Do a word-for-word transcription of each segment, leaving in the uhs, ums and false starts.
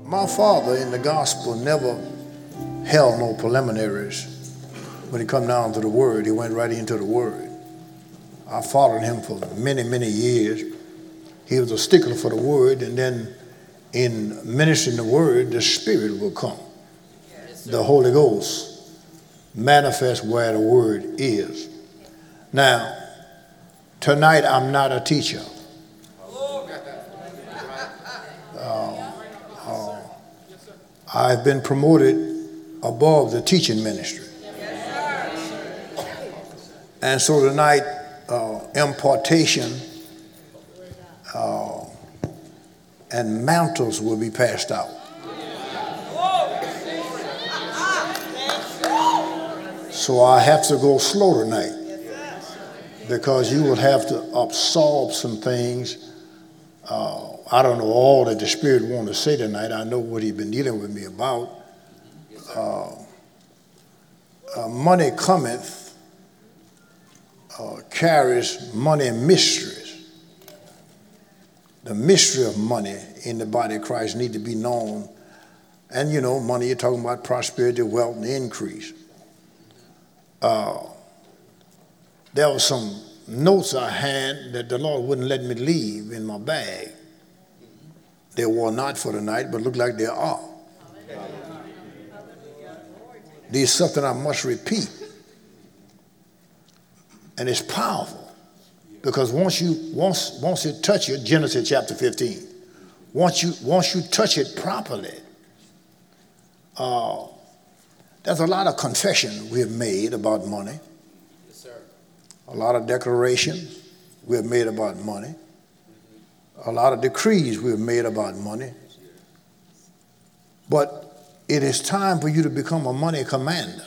My father in the gospel never held no preliminaries. When he come down to the word, he went right into the word. I followed him for many, many years. He was a stickler for the word, and then in ministering the word, the Spirit will come. The Holy Ghost manifests where the word is. Now, tonight I'm not a teacher. Uh, uh, I've been promoted above the teaching ministry. And so tonight, uh, impartation uh, and mantles will be passed out. So I have to go slow tonight because you will have to absorb some things. Uh, I don't know all that the Spirit wants to say tonight. I know what he's been dealing with me about. Uh, uh, money cometh. Uh, carries money mysteries. The mystery of money in the body of Christ need to be known. And you know, money, you're talking about prosperity, wealth, and increase. Uh, there were some notes I had that the Lord wouldn't let me leave in my bag. They were not for the night, but look like they are. There's something I must repeat. And it's powerful because once you once once it touch you, Genesis chapter fifteen, once you once you touch it properly, uh, there's a lot of confession we have made about money. Yes, sir. A lot of declarations we have made about money. A lot of decrees we have made about money. But it is time for you to become a money commander.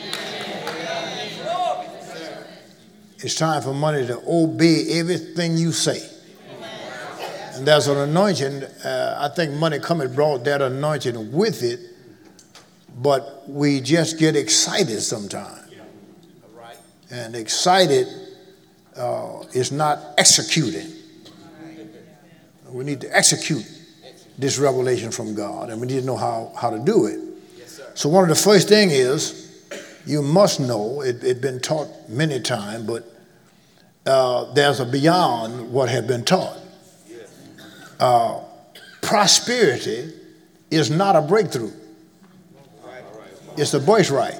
It's time for money to obey everything you say. And there's an anointing. Uh, I think money cometh brought that anointing with it, but we just get excited sometimes. And excited uh, is not executing. We need to execute this revelation from God, and we need to know how, how to do it. So one of the first things is, you must know, it's it been taught many times, but uh, there's a beyond what has been taught. Uh, prosperity is not a breakthrough. It's a birthright.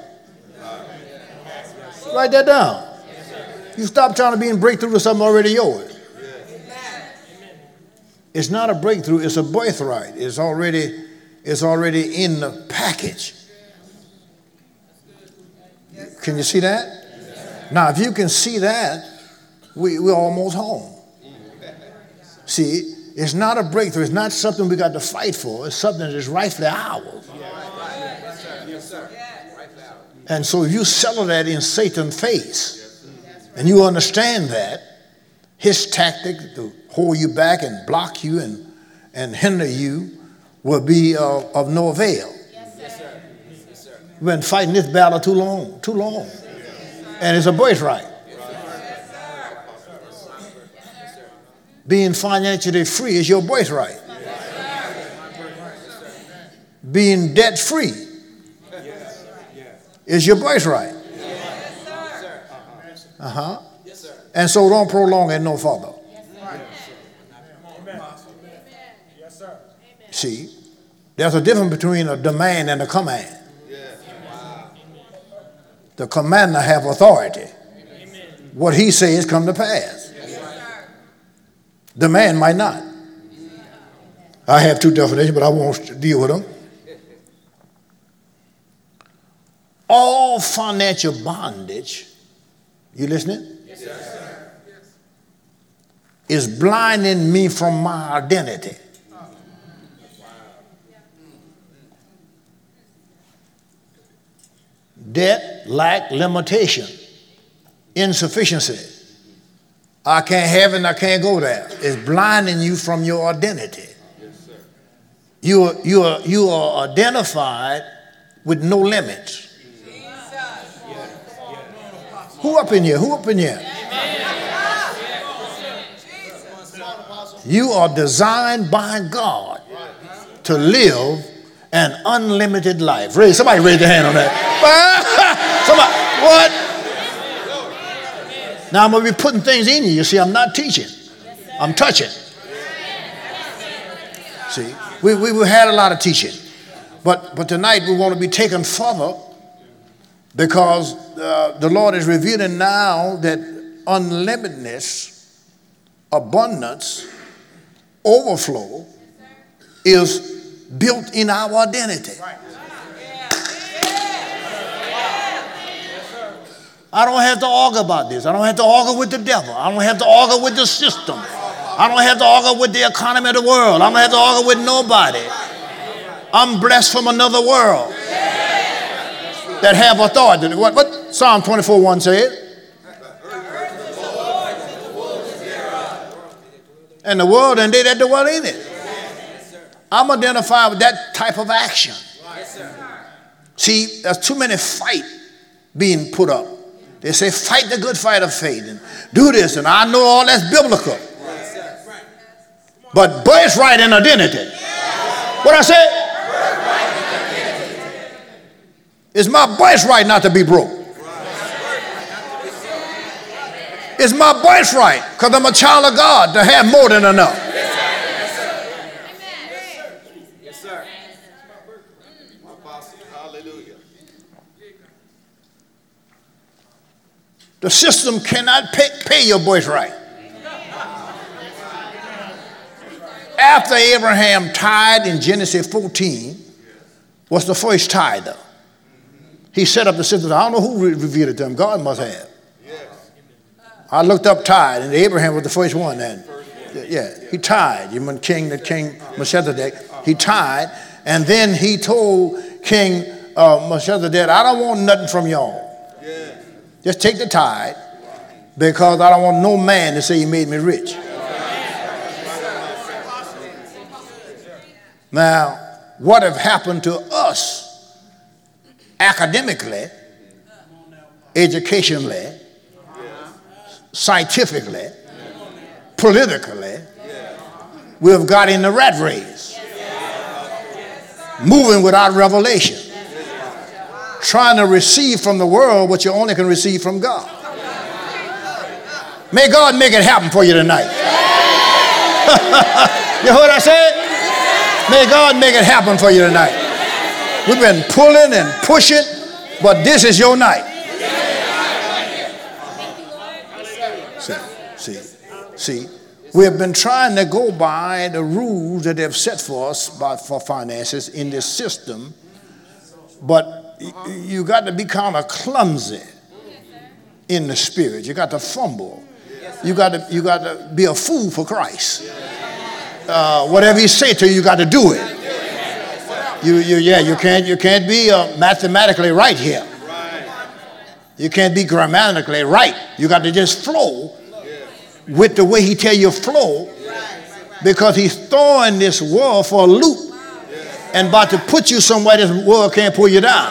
Write that down. You stop trying to be in breakthrough to something already yours. It's not a breakthrough, it's a birthright. It's already, it's already in the package. Can you see that? Yes. Now, if you can see that, we, we're almost home. See, it's not a breakthrough. It's not something we got to fight for. It's something that is rightfully ours. Yes, sir. Yes, sir. And so if you settle that in Satan's face, and you understand that, his tactic to hold you back and block you and, and hinder you will be uh, of no avail. We've been fighting this battle too long, too long. And it's a birthright. Being financially free is your birthright. Being debt free is your birthright. Uh-huh. And so don't prolong it no further. See, there's a difference between a demand and a command. The commander have authority. Amen. What he says come to pass. Yes, the man might not. I have two definitions, but I won't deal with them. All financial bondage, you listening? Yes, sir. Is blinding me from my identity. Debt, lack, limitation, insufficiency. I can't have it and I can't go there. It's blinding you from your identity. Yes, sir. You are, you are, you are identified with no limits. Jesus. Who up in here? Who up in here? You are designed by God to live and unlimited life. Raise, somebody raise their hand on that. Somebody, what? Now I'm going to be putting things in you. You see, I'm not teaching. I'm touching. See, we, we, we had a lot of teaching. But, but tonight we want to be taken further because uh, the Lord is revealing now that unlimitedness, abundance, overflow is built in our identity. I don't have to argue about this. I don't have to argue with the devil. I don't have to argue with the system. I don't have to argue with the economy of the world. I don't have to argue with nobody. I'm blessed from another world that have authority. What, what Psalm twenty-four one says? And the world and they that dwell in it. I'm identified with that type of action. See, there's too many fight being put up. They say, fight the good fight of faith and do this. And I know all that's biblical. But birthright and identity. What I say? It's my birthright not to be broke. It's my birthright because I'm a child of God to have more than enough. The system cannot pay, pay your birthright. After Abraham tithed in Genesis fourteen, was the first tither. He set up the system. I don't know who revealed it to him. God must have. I looked up tithe, and Abraham was the first one. Then, yeah, he tithed. You mean King, the King Melchizedek, he tithed, and then he told King uh, Melchizedek, "I don't want nothing from y'all. Just take the tithe, because I don't want no man to say he made me rich." Now, what have happened to us academically, educationally, scientifically, politically? We have got in the rat race, moving without revelation, trying to receive from the world what you only can receive from God. May God make it happen for you tonight. You heard what I said? May God make it happen for you tonight. We've been pulling and pushing, but this is your night. See, see, see. We have been trying to go by the rules that they've set for us by, for finances in this system, but you got to be kind of clumsy in the spirit. You got to fumble. You got to, you got to be a fool for Christ. Uh, whatever he say to you, you got to do it. You, you, yeah, you can't, you can't be uh, mathematically right here. You can't be grammatically right. You got to just flow with the way he tell you flow, because he's throwing this world for a loop and about to put you somewhere this world can't pull you down.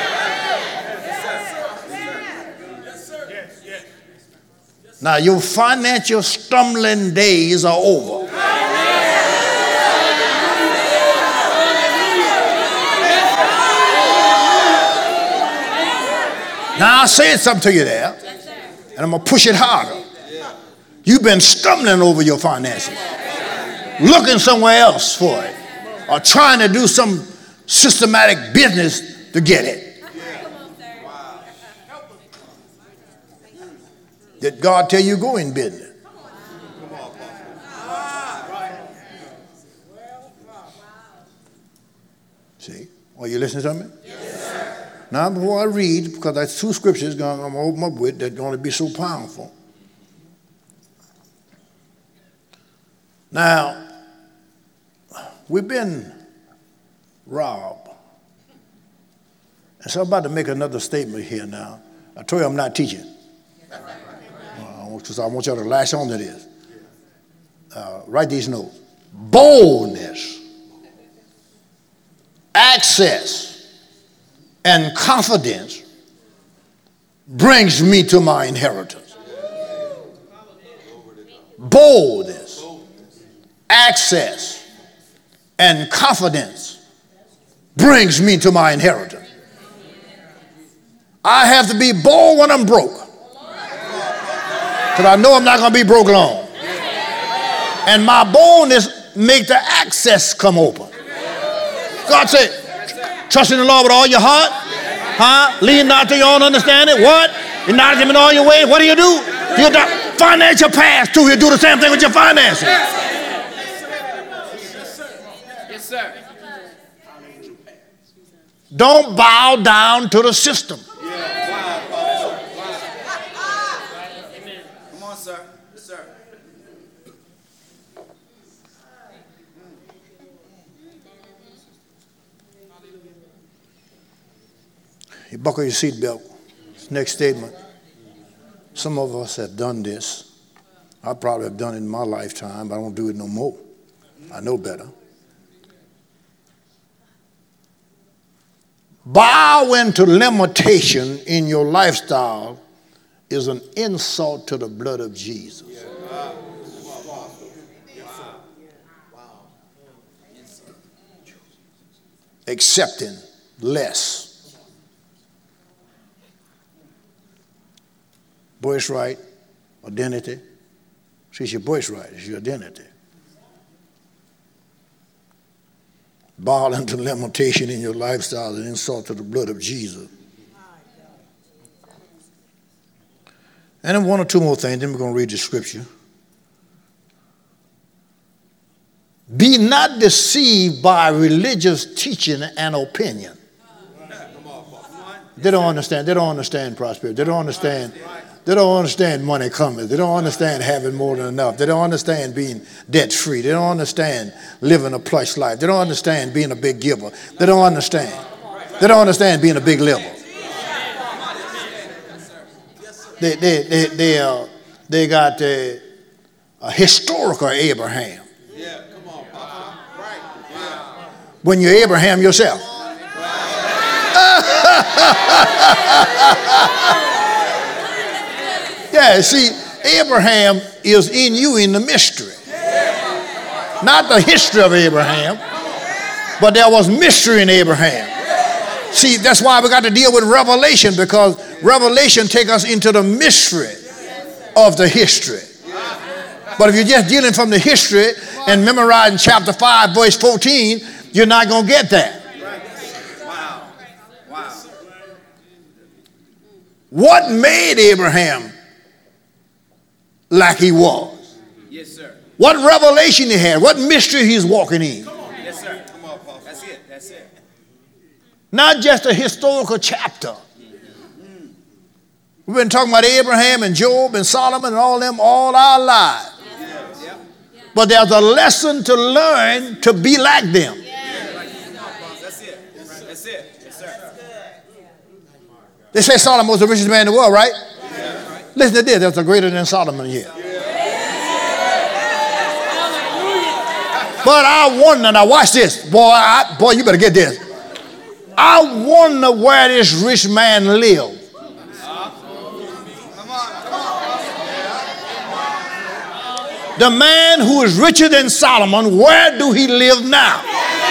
Now your financial stumbling days are over. Now I said something to you there, and I'm going to push it harder. You've been stumbling over your finances, looking somewhere else for it, or trying to do some systematic business to get it. Did God tell you go in business? See? Are you listening to me? Now, before I read, because that's two scriptures I'm going to open up with that are going to be so powerful. Now, we've been robbed. And so I'm about to make another statement here now. I told you I'm not teaching. Because I want y'all to latch on to this. Uh, write these notes. Boldness, access, and confidence brings me to my inheritance. Boldness, access, and confidence brings me to my inheritance. I have to be bold when I'm broke, because I know I'm not going to be broke long. And my boldness make the access come open. God said, trust in the Lord with all your heart. Huh? Lean not to your own understanding. What? Acknowledge him in all your ways. What do you do? You finance your past too. You do the same thing with your finances. Yes, sir. Don't bow down to the system. Come on, sir. Yes, sir. You buckle your seatbelt. Next statement. Some of us have done this. I probably have done it in my lifetime, but I don't do it no more. I know better. Bowing to limitation in your lifestyle is an insult to the blood of Jesus. Accepting less. Birthright, identity. See, it's your birthright, it's your identity. Bowing to limitation in your lifestyle is an insult to the blood of Jesus. And then one or two more things, then we're going to read the scripture. Be not deceived by religious teaching and opinion. They don't understand. They don't understand prosperity. They don't understand. They don't understand money coming. They don't understand having more than enough. They don't understand being debt free. They don't understand living a plush life. They don't understand being a big giver. They don't understand. They don't understand being a big liver. They they they they uh, they got uh, a historical Abraham. When you're Abraham yourself. Yeah, see, Abraham is in you in the mystery. Not the history of Abraham, but there was mystery in Abraham. See, that's why we got to deal with Revelation, because Revelation takes us into the mystery of the history. But if you're just dealing from the history and memorizing chapter five, verse fourteen, you're not going to get that. Wow. Wow. What made Abraham like he was? Yes, sir. What revelation he had? What mystery he's walking in? Yes, sir. Come on, Paul. That's it. That's it. Not just a historical chapter. We've been talking about Abraham and Job and Solomon and all them all our lives. But there's a lesson to learn to be like them. That's it. That's it. Yes, sir. They say Solomon was the richest man in the world, right? Yeah. Listen to this. There's a greater than Solomon here. But I wonder, now watch this. Boy, I, boy, you better get this. I wonder where this rich man lived. The man who is richer than Solomon, where do he live now?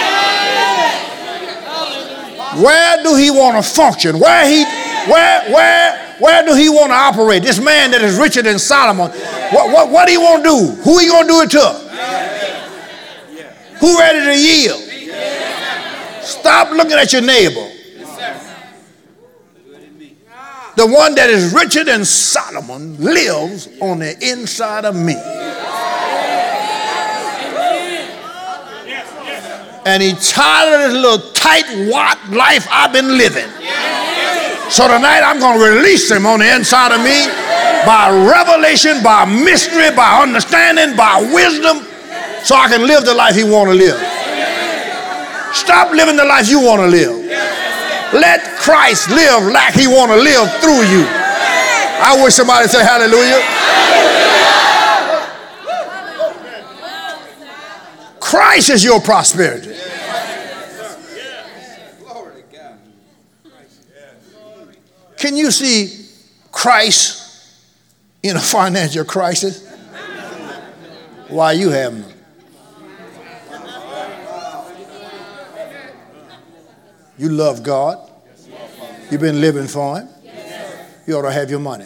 Where do he want to function? Where he, where, where, where do he want to operate? This man that is richer than Solomon, what, what, what do he want to do? Who he going to do it to? Who ready to yield? Stop looking at your neighbor. The one that is richer than Solomon lives on the inside of me. And he's tired of this little tight-wad life I've been living. So tonight I'm going to release him on the inside of me by revelation, by mystery, by understanding, by wisdom, so I can live the life he want to live. Stop living the life you want to live. Let Christ live like he want to live through you. I wish somebody would say hallelujah. Christ is your prosperity. Can you see Christ in a financial crisis? Why you have none? You love God. You've been living for him. You ought to have your money.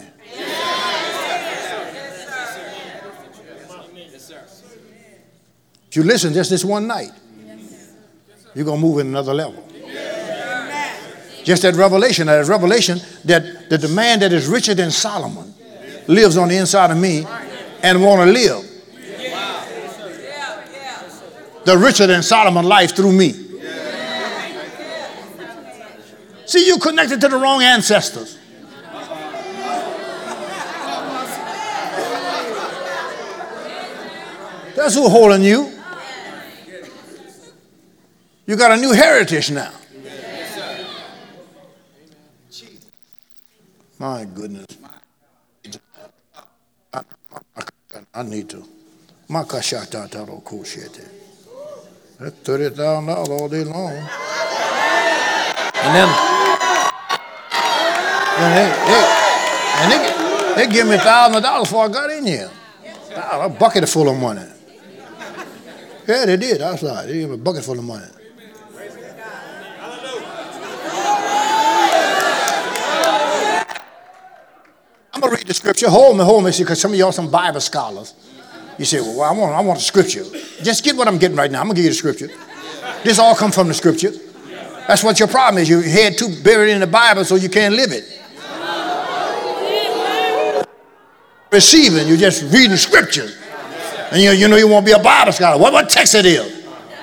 If you listen just this one night, you're going to move in another level. Just that revelation, that revelation that, that the man that is richer than Solomon lives on the inside of me and want to live the richer than Solomon life through me. See, you connected to the wrong ancestors. That's who's holding you. You got a new heritage now. My goodness. I, I, I need to. That's thirty thousand dollars all day long. And then, and they, they, and they, they give me a thousand dollars before I got in here. A bucket full of money. Yeah, they did. I saw it. They gave me a bucket full of money. I'm going to read the scripture. Hold me, hold me, because some of y'all some Bible scholars. You say, well, I want, I want the scripture. Just get what I'm getting right now. I'm going to give you the scripture. This all comes from the scripture. That's what your problem is. Your head too buried in the Bible so you can't live it. Receiving, you're just reading scripture. And you, you know you won't be a Bible scholar. What, what text it is?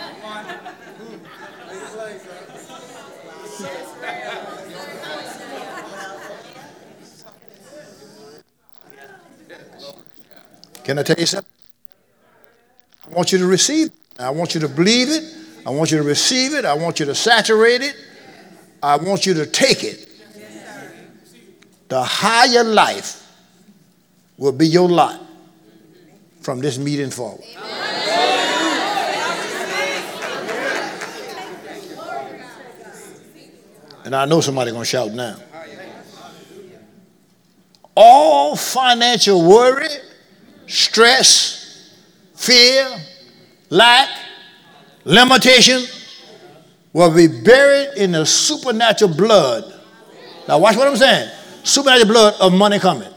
Can I tell you something? I want you to receive it. I want you to believe it. I want you to receive it. I want you to saturate it. I want you to take it. The higher life will be your lot from this meeting forward. And I know somebody's going to shout now. All financial worry, stress, fear, lack, limitation will be buried in the supernatural blood. Now watch what I'm saying. Supernatural blood of money coming.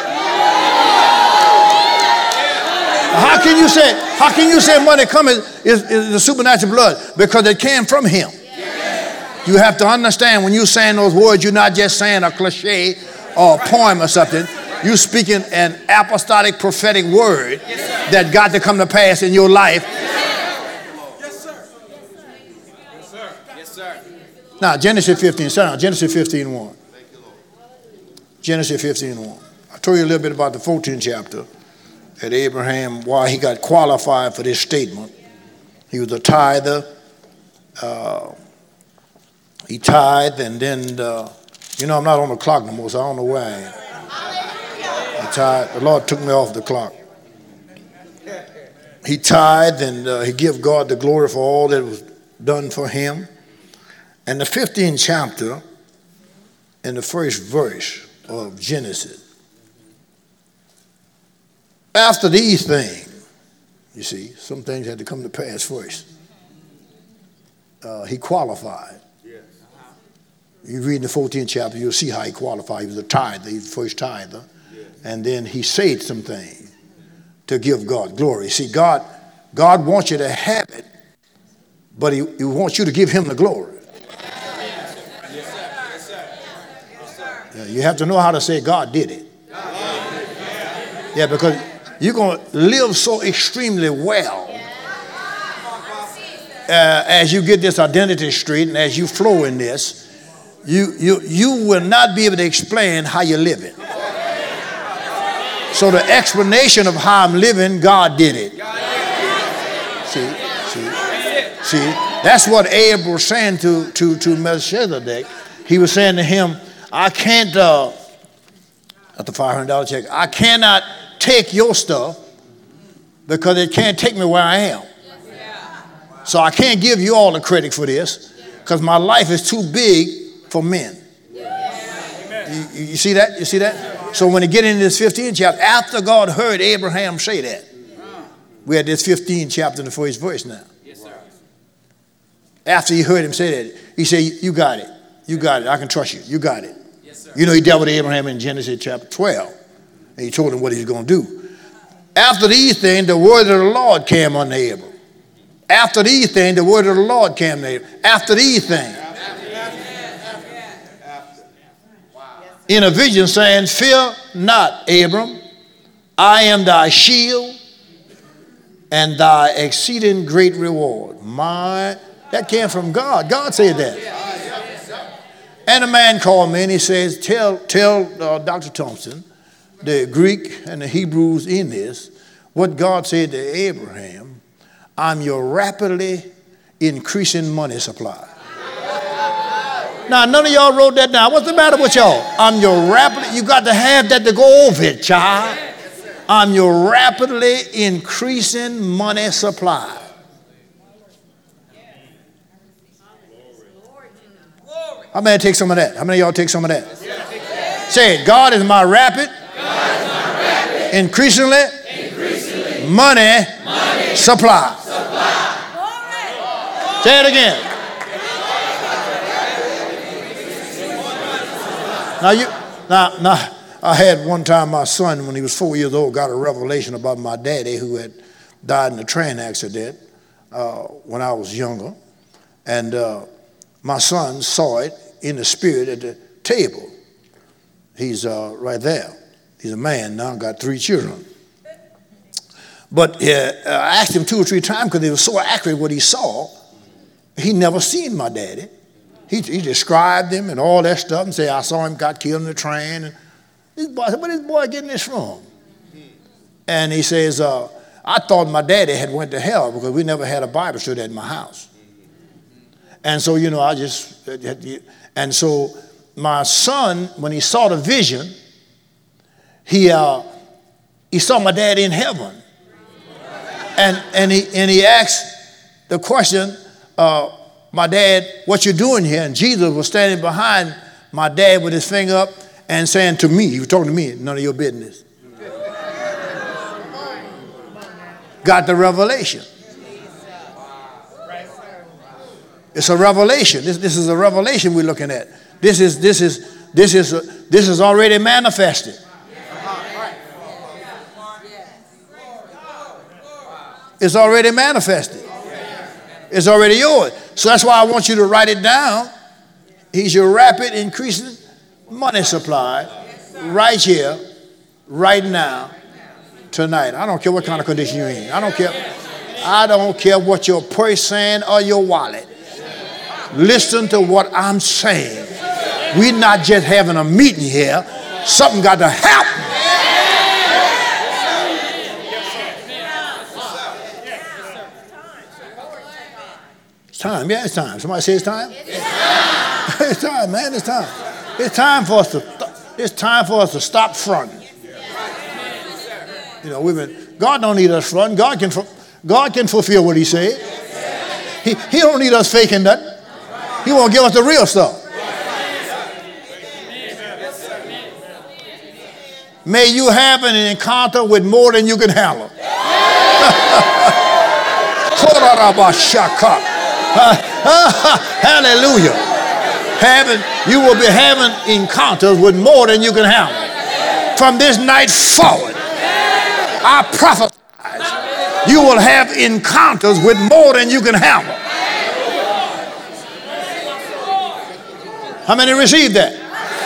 How can you say, how can you say money coming is, is the supernatural blood? Because it came from him. You have to understand when you're saying those words, you're not just saying a cliche or a poem or something. You're speaking an apostolic prophetic word that got to come to pass in your life. Yes, sir. Yes, sir. Yes, sir. Now, Genesis fifteen, sorry, Genesis fifteen one. Genesis fifteen one. I told you a little bit about the fourteenth chapter at Abraham, why he got qualified for this statement. He was a tither. Uh, he tithed, and then, uh, you know, I'm not on the clock no more, so I don't know where I am. He tithed. The Lord took me off the clock. He tithed, and uh, he gave God the glory for all that was done for him. And the fifteenth chapter, in the first verse of Genesis, after these things, you see, some things had to come to pass first. Uh, he qualified. Yes. You read in the fourteenth chapter, you'll see how he qualified. He was a tither, he was the first tither. Yes. And then he said some things to give God glory. See, God, God wants you to have it, but he, he wants you to give him the glory. Yes, sir. Yes, sir. Yes, sir. Yeah, you have to know how to say God did it. Yeah, because you're going to live so extremely well uh, as you get this identity straight and as you flow in this, you, you, you will not be able to explain how you're living. So the explanation of how I'm living, God did it. See, see, see, that's what Abe was saying to, to, to Melchizedek. He was saying to him, I can't, uh, at the five hundred dollars check, I cannot take your stuff because it can't take me where I am. So I can't give you all the credit for this because my life is too big for men. You, you see that? You see that? So when you get into this fifteenth chapter, after God heard Abraham say that, we had this fifteenth chapter in the first verse now. after he heard him say that, he said, you got it. You got it. I can trust you. You got it. Yes, sir. You know, he dealt with Abraham in Genesis chapter twelve. And he told him what he was going to do. After these things, the word of the Lord came unto Abram. After these things, the word of the Lord came to Abram. After these things. In a vision saying, fear not, Abram. I am thy shield and thy exceeding great reward. My, that came from God. God said that. And a man called me and he says, tell, tell uh, Doctor Thompson, the Greek and the Hebrews in this, what God said to Abraham, I'm your rapidly increasing money supply. Now, none of y'all wrote that down. What's the matter with y'all? I'm your rapidly, you got to have that to go over it, child. I'm your rapidly increasing money supply. How many take some of that? How many of y'all take some of that? Say it. God is my rapid, God is my rapid increasingly, increasingly money, money supply. supply. Say it again. Now you, now, now, I had one time my son, when he was four years old, got a revelation about my daddy who had died in a train accident uh, when I was younger. And uh, my son saw it in the spirit at the table. He's uh, right there. He's a man now, got three children. But uh, I asked him two or three times because it was so accurate what he saw. He never seen my daddy. He, he described him and all that stuff and said, I saw him got killed in the train. And this boy, I said, where this boy getting this from? And he says, uh, I thought my daddy had went to hell because we never had a Bible study at my house. And so, you know, I just, and so my son, when he saw the vision, he uh, he saw my dad in heaven. And, and, he, and he asked the question, uh, my dad, what you doing here? And Jesus was standing behind my dad with his finger up and saying to me, he was talking to me, none of your business. Got the revelation. It's a revelation. This, this is a revelation we're looking at. This is this is this is a, this is already manifested. It's already manifested. It's already yours. So that's why I want you to write it down. He's your rapid increasing money supply right here, right now, tonight. I don't care what kind of condition you're in. I don't care. I don't care what your purse saying or your wallet. Listen to what I'm saying. We're not just having a meeting here. Something got to happen. It's time. Yeah, it's time. Somebody say it's time? It's time. It's time, man. It's time. It's time for us to. It's time for us to stop fronting. You know, we've been. God don't need us fronting. God can. God can fulfill what He said. He He don't need us faking nothing. He won't give us the real stuff. May you have an encounter with more than you can handle. Hallelujah. Having, you will be having encounters with more than you can handle. From this night forward, I prophesy you will have encounters with more than you can handle. How many received that?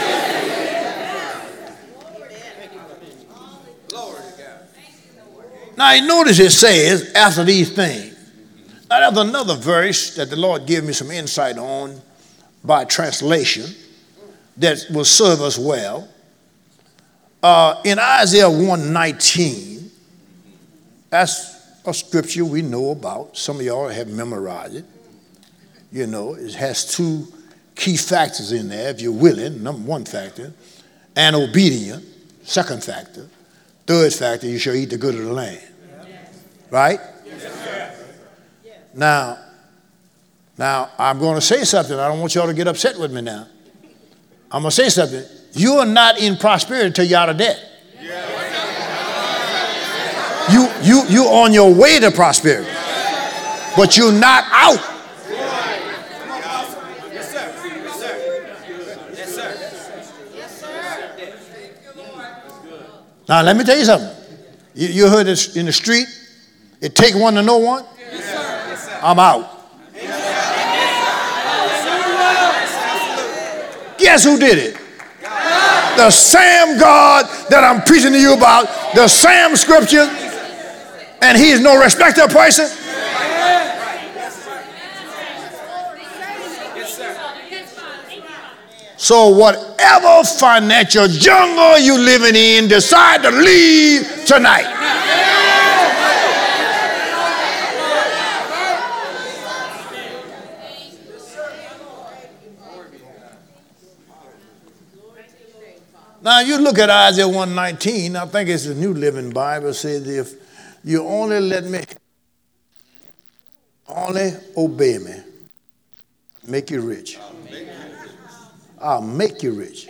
Now, you notice it says, after these things. Now, there's another verse that the Lord gave me some insight on by translation that will serve us well. Uh, in Isaiah one nineteen, that's a scripture we know about. Some of y'all have memorized it. You know, it has two key factors in there, if you're willing, number one factor, and obedient, second factor. Third factor, you shall eat the good of the land. Right? Yes. Now, now, I'm going to say something. I don't want y'all to get upset with me now. I'm going to say something. You are not in prosperity until you're out of debt. You, you, you're on your way to prosperity, but you're not out sir. Yes, sir. Yes, sir. Yes, sir. Now, let me tell you something. You, you heard this in the street. It take one to know one. Yes, sir. Yes, sir. I'm out. Guess who did it? God. The same God that I'm preaching to you about, the same scripture, and he is no respecter of person. So whatever financial jungle you living in, decide to leave tonight. Now you look at Isaiah one nineteen, I think it's the New Living Bible, says if you only let me, only obey me, make you rich. I'll make you rich.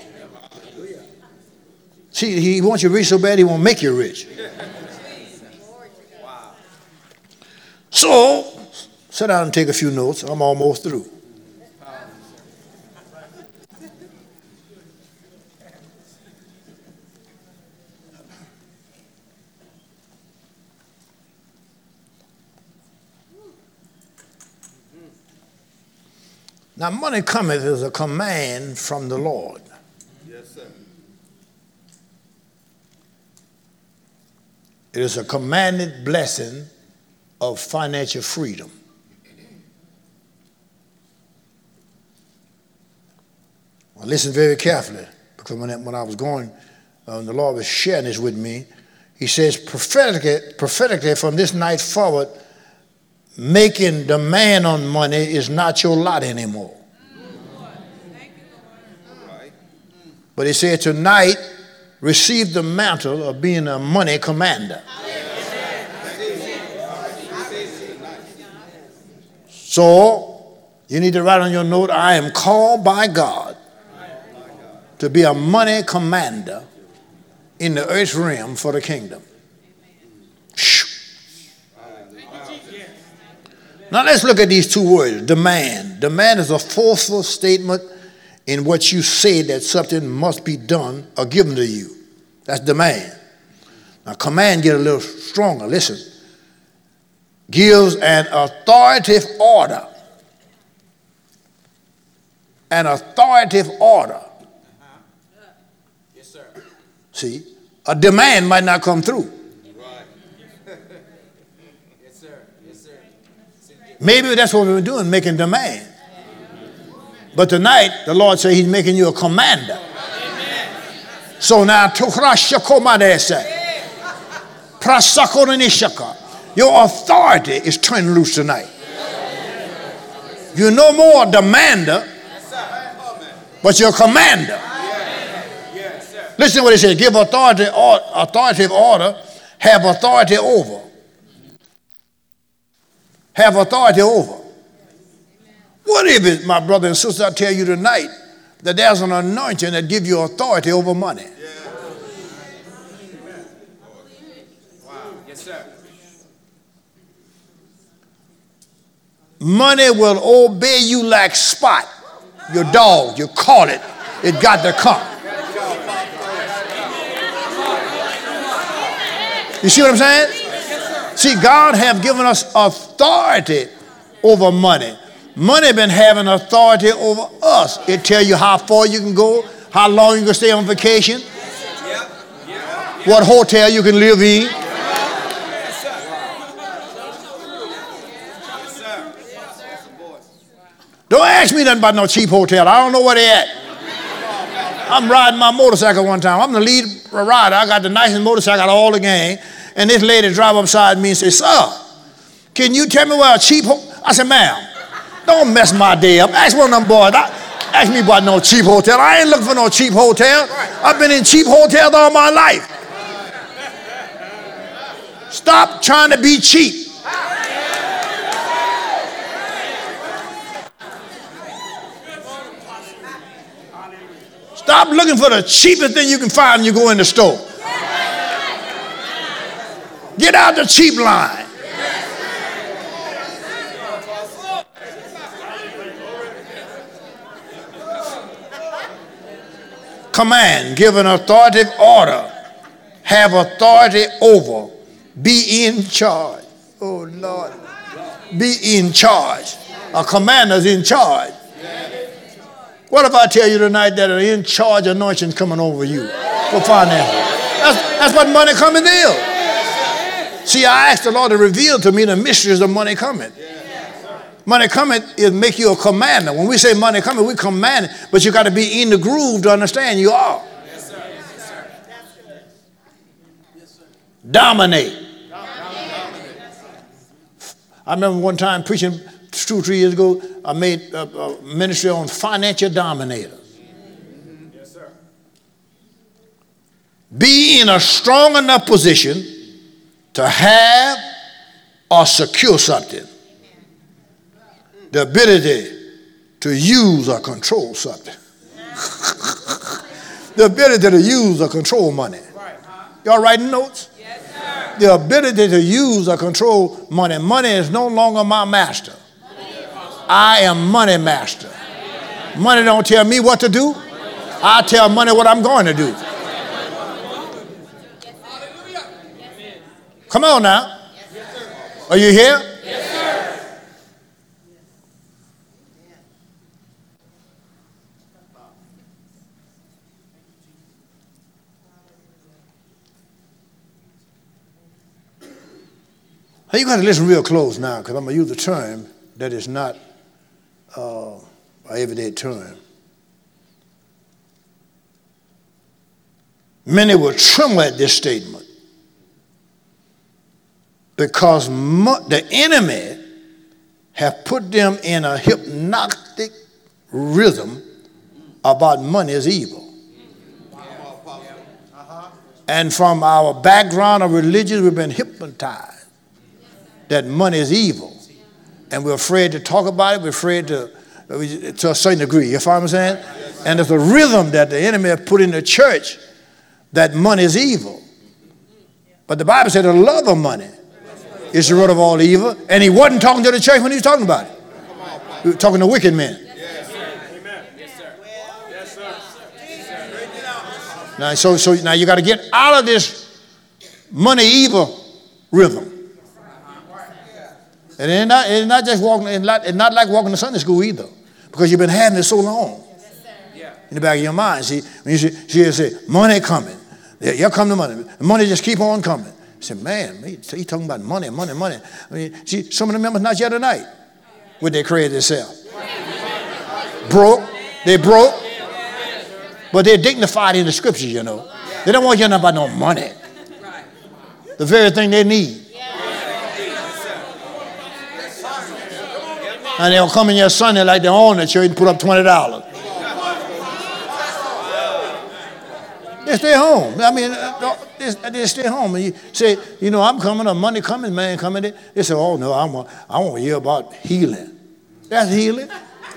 See, he wants you rich so bad he won't make you rich. So, sit down and take a few notes. I'm almost through. Now, money cometh as a command from the Lord. Yes, sir. It is a commanded blessing of financial freedom. Well, listen very carefully, because when I, when I was going, um, the Lord was sharing this with me. He says, prophetically, prophetically from this night forward, making demand on money is not your lot anymore. But he said, tonight, receive the mantle of being a money commander. So, you need to write on your note, I am called by God to be a money commander in the earth realm for the kingdom. Now let's look at these two words, demand. Demand is a forceful statement in what you say that something must be done or given to you. That's demand. Now command get a little stronger. Listen. Gives an authoritative order. An authoritative order. Yes, sir. See, a demand might not come through. Maybe that's what we're doing, making demand. But tonight, the Lord said he's making you a commander. So now, your authority is turning loose tonight. You're no more a demander, but you're a commander. Listen to what he said. Give authority, or, authoritative order, have authority over. Have authority over. What if it, my brother and sister, I tell you tonight that there's an anointing that gives you authority over money? Yeah. Wow. Yes, sir. Money will obey you like Spot, your dog. You call it, it got to come. You see what I'm saying? See, God have given us authority over money. Money been having authority over us. It tell you how far you can go, how long you can stay on vacation, what hotel you can live in. Don't ask me nothing about no cheap hotel. I don't know where they at. I'm riding my motorcycle one time. I'm the lead rider. I got the nicest motorcycle out of all the gang. And this lady drive up beside me and say, sir, can you tell me where a cheap hotel? I said, ma'am, don't mess my day up. Ask one of them boys. I, ask me about no cheap hotel. I ain't looking for no cheap hotel. I've been in cheap hotels all my life. Stop trying to be cheap. Stop looking for the cheapest thing you can find when you go in the store. Get out the cheap line. command, give an authoritative order, have authority over, be in charge. Oh, Lord. Be in charge. A commander's in charge. What if I tell you tonight that an in charge anointing is coming over you for finances? That's, that's what money coming is. See, I asked the Lord to reveal to me the mysteries of money coming. Money coming is make you a commander. When we say money coming, we command it, but you got to be in the groove to understand you are. Dominate. I remember one time preaching two or three years ago, I made a, a ministry on financial dominators. Yes, sir. Be in a strong enough position to have or secure something. The ability to use or control something. The ability to use or control money. Y'all writing notes? The ability to use or control money. Money is no longer my master. I am money master. Money don't tell me what to do. I tell money what I'm going to do. Come on now. Are you here? Now you got to listen real close now, because I'm going to use a term that is not uh, an everyday term. Many will tremble at this statement because mo- the enemy have put them in a hypnotic rhythm about money is evil. And from our background of religion, we've been hypnotized that money is evil. And we're afraid to talk about it. We're afraid to, to a certain degree. You follow what I'm saying? And it's a rhythm that the enemy has put in the church that money is evil. But the Bible said the love of money is the root of all evil. And he wasn't talking to the church when he was talking about it. He was talking to wicked men. Now, so, so now you got to get out of this money evil rhythm. And it's not, it's not just walking, it's not, it's not like walking to Sunday school either, because you've been having it so long in the back of your mind. See, when you see, you say, money coming. You're coming to money. The money just keep on coming. I said, man, he's talking about money, money, money. I mean, see, some of the members not here tonight with their credit themselves. Broke. They broke. But they're dignified in the scriptures, you know. They don't want you to know about no money. The very thing they need. And they'll come in your Sunday like they own the church and put up twenty dollars. They stay home. I mean, they, they stay home. And you say, you know, I'm coming, or money coming, man coming. They say, oh, no, I want, I want to hear about healing. That's healing.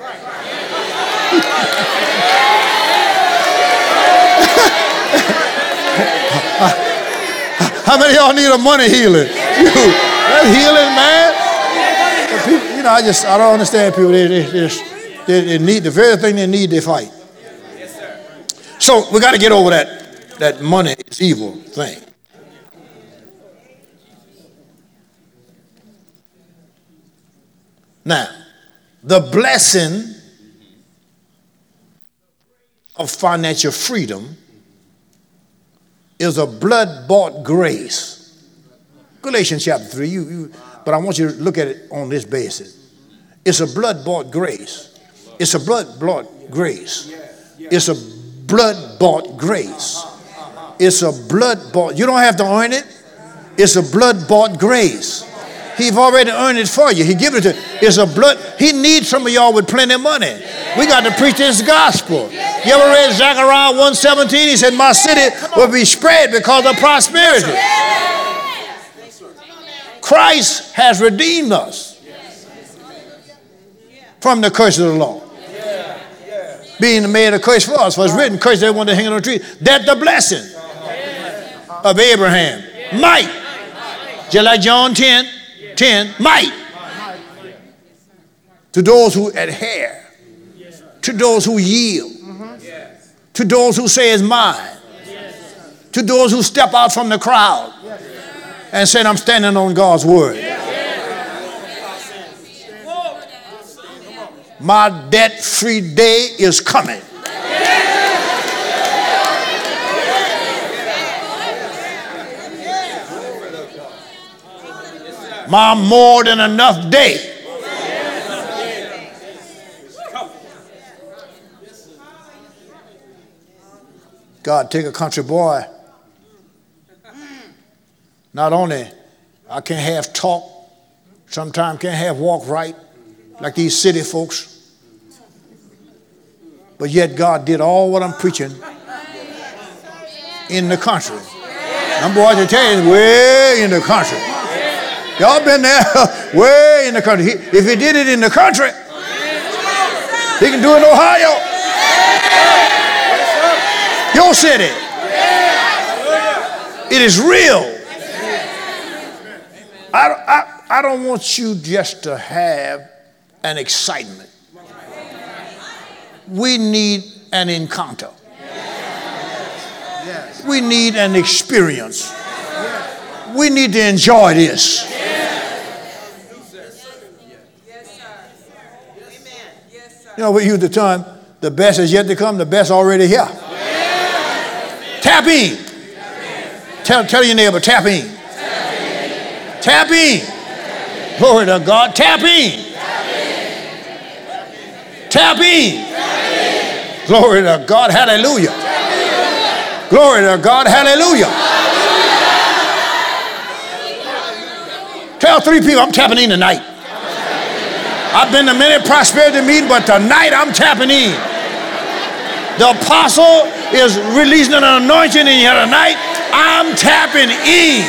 How many of y'all need a money healing? That's healing, man. People, you know, I just, I don't understand people. They, they, they, they need the very thing they need, they fight. Yes, sir. So we got to get over that, that money is evil thing. Now, the blessing of financial freedom is a blood-bought grace. Galatians chapter three, you, you, but I want you to look at it on this basis. It's a blood-bought grace. It's a blood-bought grace. It's a blood-bought grace. It's a blood-bought. You don't have to earn it. It's a blood-bought grace. He's already earned it for you. He given it to you. It's a blood. He needs some of y'all with plenty of money. We got to preach this gospel. You ever read Zechariah one seventeen? He said, my city will be spread because of prosperity. Christ has redeemed us from the curse of the law. Being made a curse for us. For it's written, curse everyone that hang on the tree. That the blessing of Abraham might. Just like John ten, ten, might. To those who adhere. To those who yield. to those who say it's mine, to those who step out from the crowd and say, I'm standing on God's word. My debt-free day is coming. My more than enough day. God, take a country boy. Not only I can't have talk, sometimes can't have walk right, like these city folks, but yet God did all what I'm preaching in the country. I'm boys to tell you, way in the country. Y'all been there, way in the country. He, if he did it in the country, he can do it in Ohio. Your city. It is real. I, I, I don't want you just to have an excitement. We need an encounter. We need an experience. We need to enjoy this. You know, we use the term, the best is yet to come, the best already here. Tap in. Tell, tell your neighbor, tap in. Tap in. Glory to God. Tap in. Tap in. Glory to God. Hallelujah. Glory to God. Hallelujah. Tell three people, I'm tapping in tonight. I've been to many prosperity meetings, but tonight I'm tapping in. The apostle is releasing an anointing in here tonight. I'm tapping in.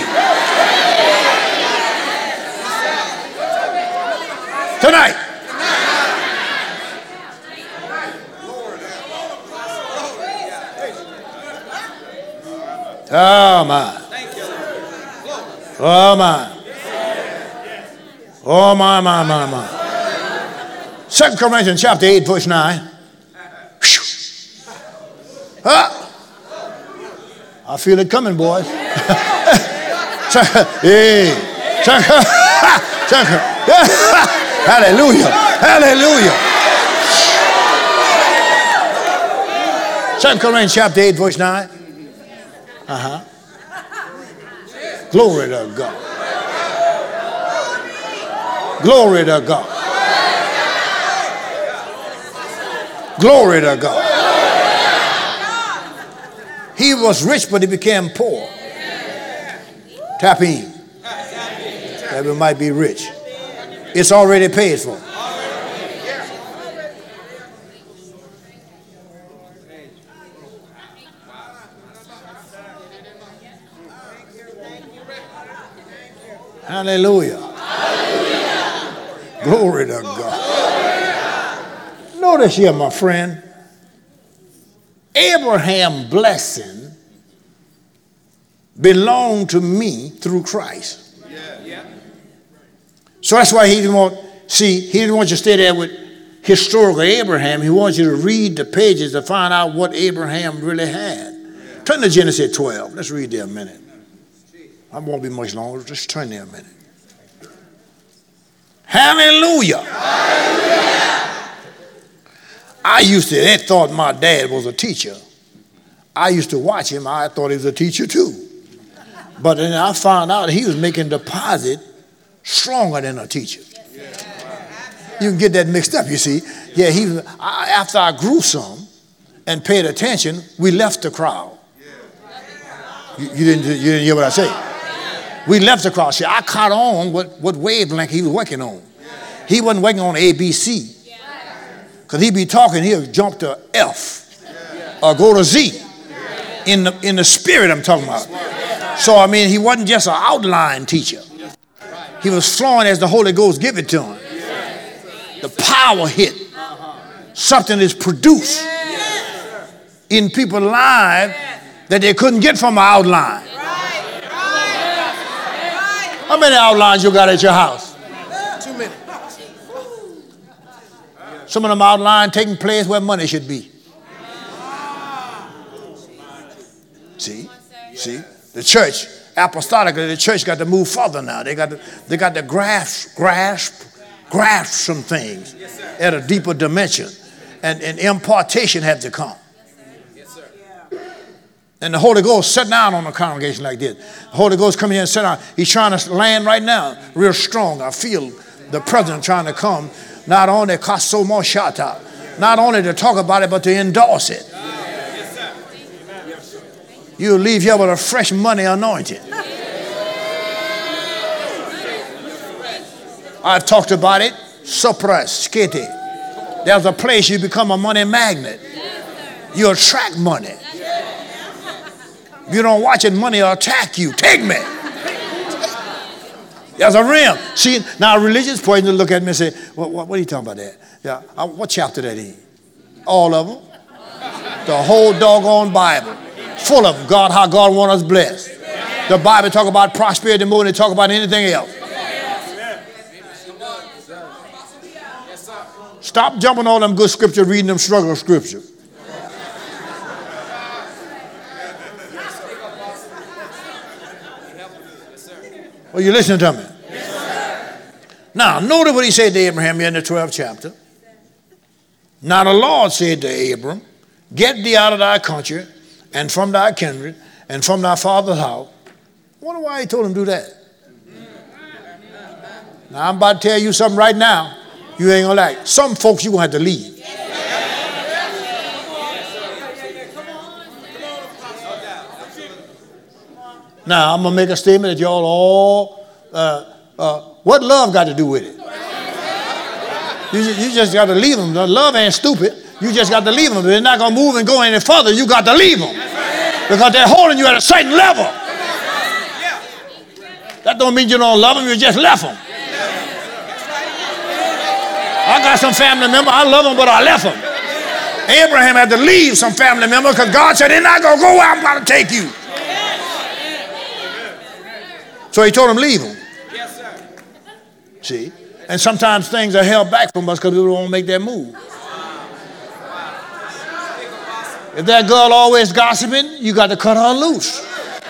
Tonight. Oh my. Oh my. Oh my, my, my, my. Second Corinthians chapter eight, verse nine. Ah. I feel it coming, boys. Hey. Hallelujah. Hallelujah. Second Corinthians chapter eight, verse nine. Uh-huh. Glory to God. Glory to God. Glory to God. He was rich, but he became poor. Tap in. That we might be rich. It's already paid for. Hallelujah. Hallelujah. Glory to God. Notice here, my friend, Abraham's blessing belonged to me through Christ. So that's why he didn't want, see, he didn't want you to stay there with historical Abraham. He wants you to read the pages to find out what Abraham really had. Turn to Genesis twelve. Let's read there a minute. I won't be much longer. Just turn there a minute. Hallelujah. Hallelujah. I used to, they thought my dad was a teacher. I used to watch him. I thought he was a teacher too. But then I found out he was making deposit stronger than a teacher. You can get that mixed up, you see. Yeah, he was, I, after I grew some and paid attention, we left the crowd. You, you, didn't, you didn't hear what I said? We left the crowd. See, I caught on what, what wavelength he was working on. He wasn't working on A B C. Because he'd be talking, he'll jump to F or go to Z. In the, in the spirit I'm talking about. So, I mean, he wasn't just an outline teacher. He was flowing as the Holy Ghost give it to him. The power hit. Something is produced in people's lives that they couldn't get from an outline. How many outlines you got at your house? Too many. Some of them outlines taking place where money should be. See? See? The church, apostolically, the church got to move further now. They got to, they got to grasp, grasp, grasp some things at a deeper dimension. And, and impartation had to come. And the Holy Ghost sat down on a congregation like this. The Holy Ghost come here and sit down. He's trying to land right now, real strong. I feel the president trying to come, not only kaso moshata, not only to talk about it, but to endorse it. You'll leave here with a fresh money anointing. I've talked about it. Suppress, skitty. There's a place you become a money magnet. You attract money. If you don't watch it, money will attack you. Take me. There's a realm. See, now a religious person will look at me and say, what, what, what are you talking about there? Yeah, uh, what chapter that in? All of them. The whole doggone Bible. Full of God, how God wants us blessed. The Bible talk about prosperity more than they talk about anything else. Stop jumping all them good scripture, reading them struggle scripture. Well, you listen to me. Now, notice what he said to Abraham here in the twelfth chapter. Now the Lord said to Abram, get thee out of thy country and from thy kindred and from thy father's house. I wonder why he told him to do that. Now I'm about to tell you something right now. You ain't gonna like. Some folks you're gonna have to leave. Now I'm gonna make a statement that y'all all, uh, uh, what love got to do with it? You, you just got to leave them. The love ain't stupid. You just got to leave them. They're not gonna move and go any further. You got to leave them because they're holding you at a certain level. That don't mean you don't love them. You just left them. I got some family members. I love them, but I left them. Abraham had to leave some family members because God said they're not gonna go where I'm gonna take you. So he told him, leave them. Yes, sir. See? And sometimes things are held back from us because we don't want to make that move. If that girl always gossiping, you got to cut her loose.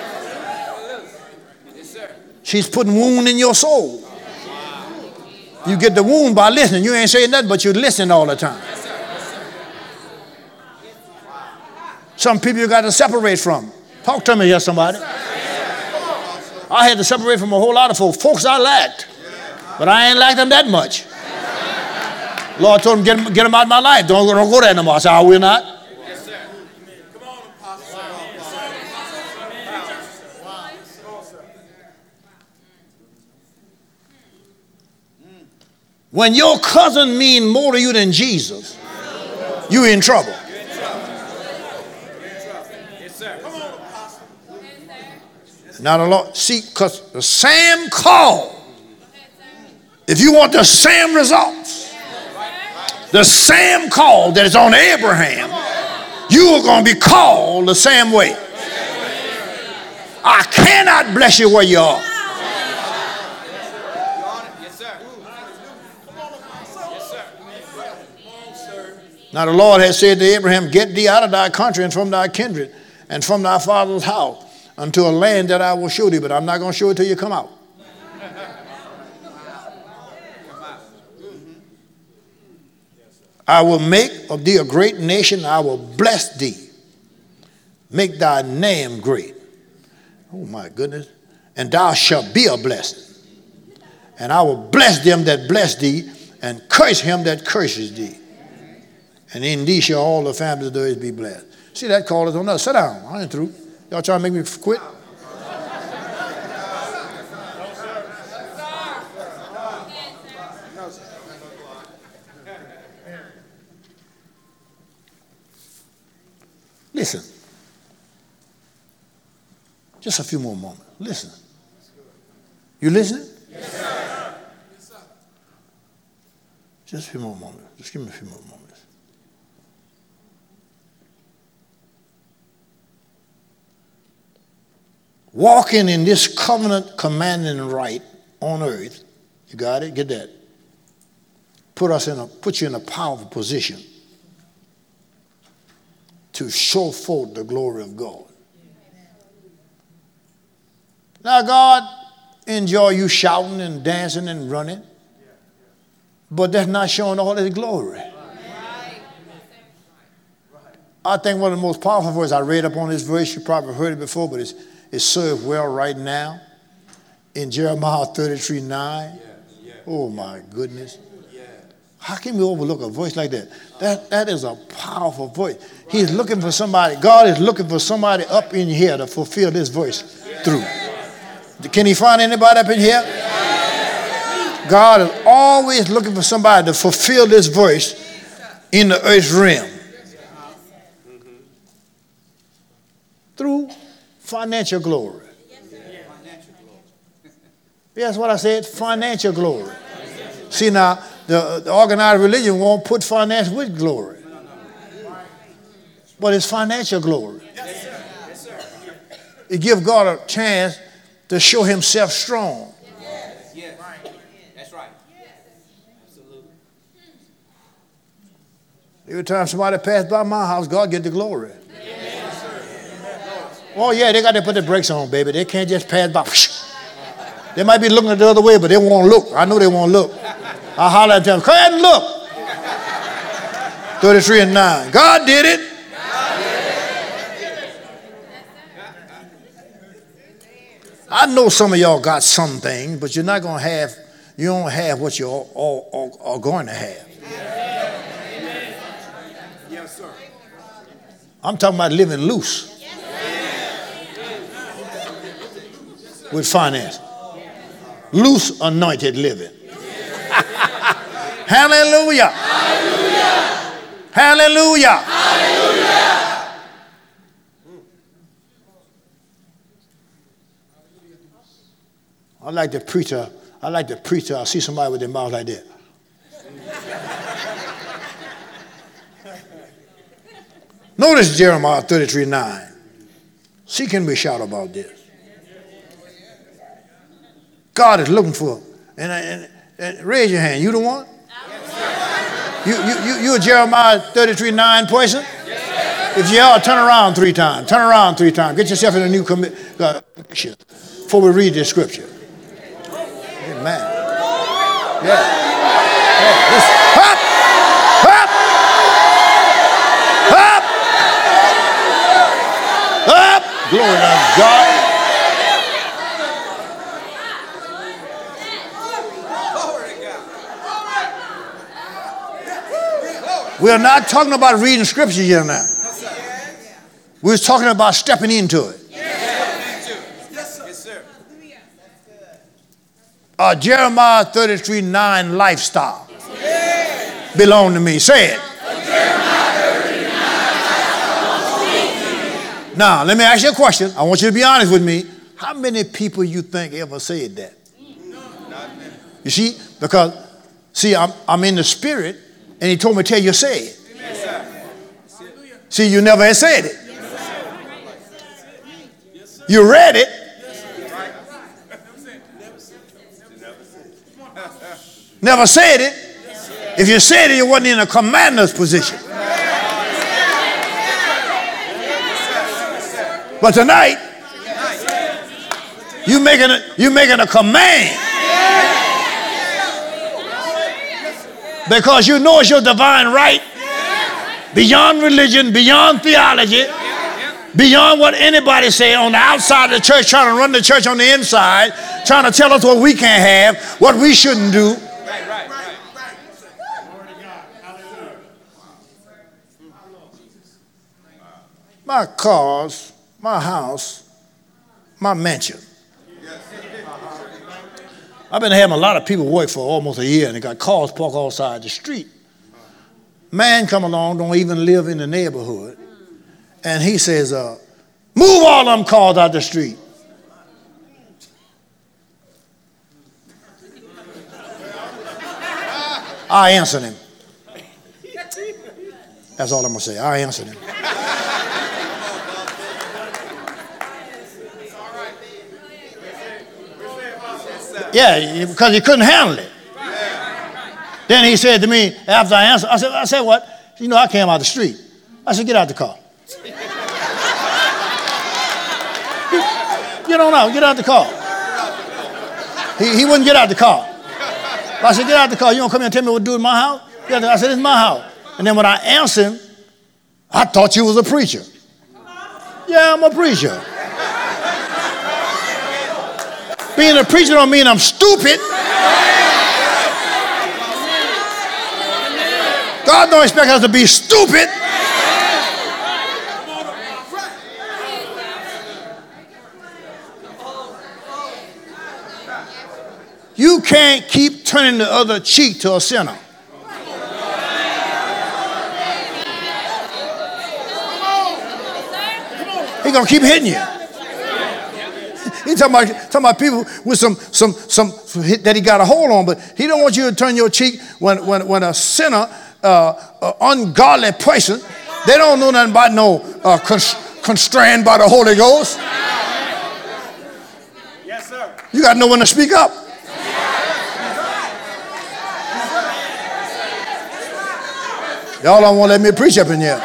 She's putting wound in your soul. You get the wound by listening. You ain't saying nothing, but you listen all the time. Some people you got to separate from. Talk to me here, somebody. I had to separate from a whole lot of folks. Folks I liked, but I ain't like them that much. Lord told him, get them, get them out of my life. Don't, don't go there no more. I said, I will not. Yes, sir. Come on, Apostle. When your cousin mean more to you than Jesus, you in trouble. Now the Lord, see, because the same call, if you want the same results, the same call that is on Abraham, you are going to be called the same way. I cannot bless you where you are. Now the Lord has said to Abraham, get thee out of thy country and from thy kindred and from thy father's house unto a land that I will show thee, but I'm not going to show it till you come out. I will make of thee a great nation. I will bless thee. Make thy name great. Oh my goodness. And thou shalt be a blessing. And I will bless them that bless thee and curse him that curses thee. And in thee shall all the families of the earth be blessed. See, that call is on us. Sit down. I ain't through. Y'all trying to make me quit? Listen. Just a few more moments. Listen. You listening? Yes, sir. Yes, sir. Just a few more moments. Just give me a few more moments. Walking in this covenant commanding right on earth, you got it? Get that. Put us in a put you in a powerful position to show forth the glory of God. Now, God enjoy you shouting and dancing and running, but that's not showing all his glory. I think one of the most powerful verses I read up on this verse, you probably heard it before, but it's, it's served well right now. In Jeremiah thirty-three nine. Yeah, yeah. Oh my goodness. Yeah. How can we overlook a voice like that? That that is a powerful voice. He's looking for somebody. God is looking for somebody up in here to fulfill this voice through. Can he find anybody up in here? God is always looking for somebody to fulfill this voice in the earth realm. Through financial glory. That's what I said, financial glory. See now, the, the organized religion won't put finance with glory. But it's financial glory. It gives God a chance to show himself strong. Yes. That's right. Absolutely. Every time somebody passes by my house, God get the glory. Oh yeah, they got to put the brakes on, baby. They can't just pass by. They might be looking the other way, but they won't look. I know they won't look. I holler at them, come ahead and look. thirty-three and nine. God did it. I know some of y'all got some things, but you're not going to have, you don't have what you all, all, all, are going to have. Yes, sir. I'm talking about living loose with finance. Loose anointed living. Hallelujah. Hallelujah. Hallelujah. Hallelujah. I like the preacher. I like the preacher. I see somebody with their mouth like that. Notice Jeremiah thirty-three nine. See, can we shout about this? God is looking for, and, and, and raise your hand. You the one? You you you you a Jeremiah thirty-three nine person? If you are, turn around three times. Turn around three times. Get yourself in a new commission uh, before we read this scripture. Amen. Yeah. Yeah. This, hop, hop, hop, hop. Glory to God. We're not talking about reading scripture here now. We're talking about stepping into it. Yes, sir. A Jeremiah thirty-three nine lifestyle belong to me. Say it. Now, let me ask you a question. I want you to be honest with me. How many people you think ever said that? You see, because, see, I'm, I'm in the spirit. And he told me to tell you to say it. See, you never had said it. You read it. Never said it. If you said it, you wasn't in a commander's position. But tonight, you making a, you making a command. Because you know it's your divine right, beyond religion, beyond theology, beyond what anybody say on the outside of the church, trying to run the church on the inside, trying to tell us what we can't have, what we shouldn't do. Right, right, right. My cars, my house, my mansion. I've been having a lot of people work for almost a year, and they got cars parked outside the street. Man come along, don't even live in the neighborhood, and he says, uh, move all them cars out the street. I answered him. That's all I'm going to say. I answered him. Yeah, because he couldn't handle it. Then he said to me, after I answered, I said, I said, what? You know, I came out the street. I said, get out the car. get on out. Get out the car. He, he wouldn't get out the car. I said, get out the car. You don't come here and tell me what to do in my house? I said, it's my house. And then when I answered him, I thought you was a preacher. Yeah, I'm a preacher. Being a preacher don't mean I'm stupid. God don't expect us to be stupid. You can't keep turning the other cheek to a sinner. He's going to keep hitting you. He's talking about, talking about people with some, some, some that he got a hold on, but he don't want you to turn your cheek when, when, when a sinner, uh, uh, ungodly person, they don't know nothing about no uh, constrained by the Holy Ghost. Yes, sir. You got to know when to speak up. Y'all don't want to let me preach up in here.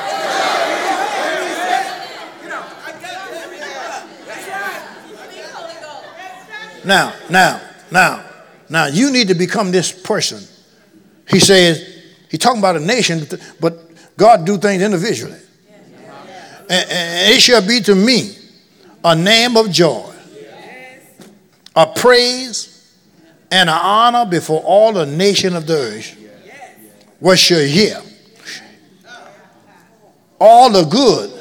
Now, now, now, now, you need to become this person. He says, he's talking about a nation, but God do things individually. And, and it shall be to me a name of joy, a praise, and an honor before all the nation of the earth, which shall hear all the good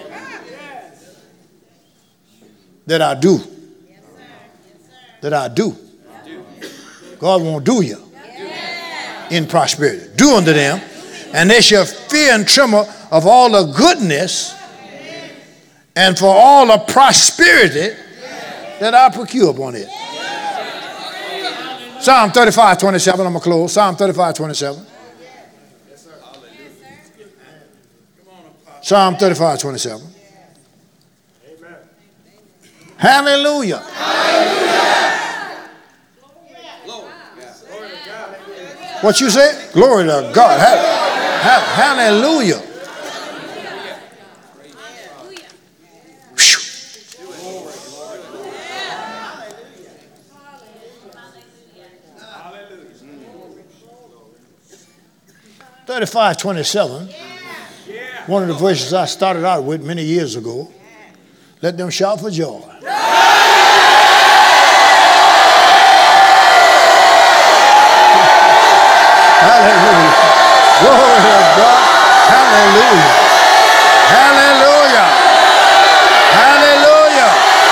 that I do. That I do. God won't do you in prosperity. Do unto them, and they shall fear and tremble of all the goodness and for all the prosperity that I procure upon it. Psalm thirty-five twenty-seven, I'm going to close. Psalm thirty-five twenty-seven. Psalm thirty-five twenty-seven. Hallelujah. Hallelujah. What you say? Glory to God. Hallelujah. thirty-five twenty-seven. One of the verses I started out with many years ago. Let them shout for joy. Hallelujah. Glory to God. Hallelujah. Hallelujah. Hallelujah.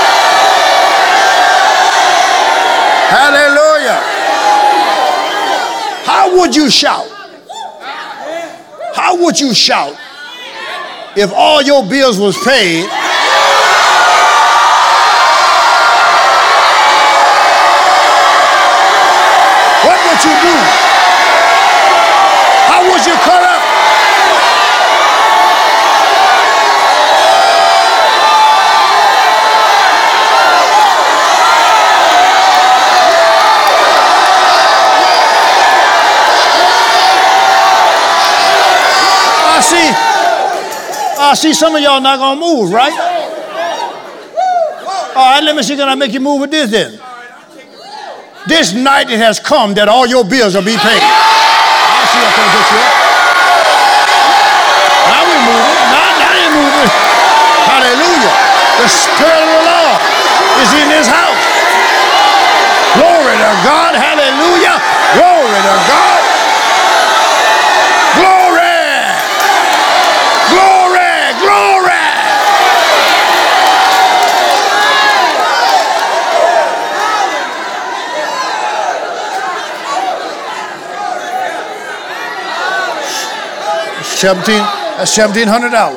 Hallelujah. How would you shout? How would you shout if all your bills was paid? What would you do? How would you cut up? I see, I see some of y'all not going to move, right? All right, let me see, can I make you move with this then? This night it has come that all your bills will be paid. I see I can't get you up. Now we're moving. Now, now you're moving. Hallelujah. The Spirit of the Lord is in this house. Glory to God. Hallelujah. Glory to God. Glory. Glory. Glory. Seventeen, that's seventeen hundred dollars.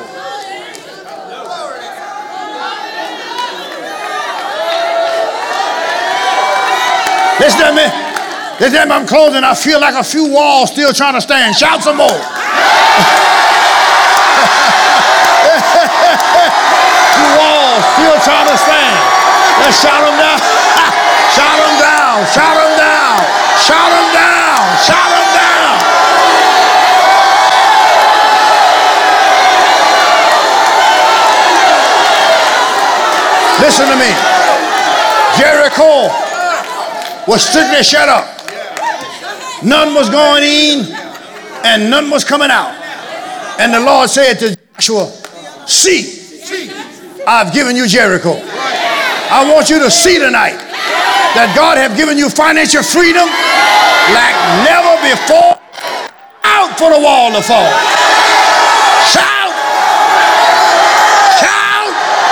Listen to me. Listen to me. I'm closing. I feel like a few walls still trying to stand. Shout some more. Few walls still trying to stand. Let's shout them down. Shout them down. Shout them down. Shout them down. Shout them down. Listen to me. Jericho was strictly shut up. None was going in and none was coming out. And the Lord said to Joshua, see, I've given you Jericho. I want you to see tonight that God have given you financial freedom like never before. Out for the wall to fall. Shout! Shout!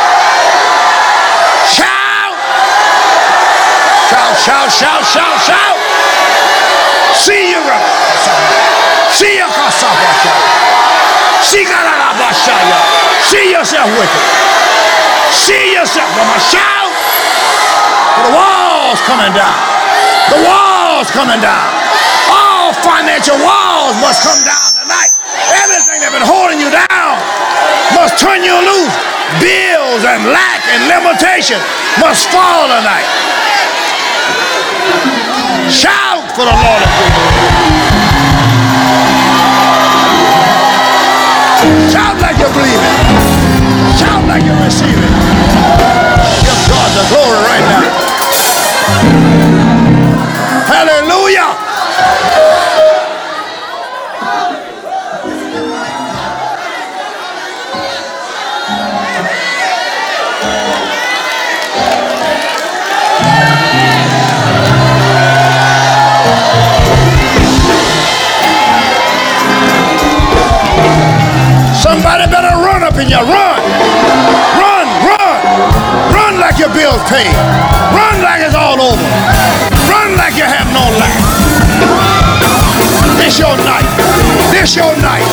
Shout! Shout, shout, shout, shout, shout! See you, see you, see see yourself with it. See yourself. Mama, shout! The wall's coming down. The wall's coming down. All financial walls must come down tonight. Everything that's been holding you down must turn you loose. Bills and lack and limitation must fall tonight. Shout for the Lord of glory. Shout like you believe it. Shout like you receive it. Give God the glory right now. Hallelujah. Somebody better run up in your run. Run, run. Run like your bill's paid. Run like it's all over. Run like you have no life. This your night. This your night.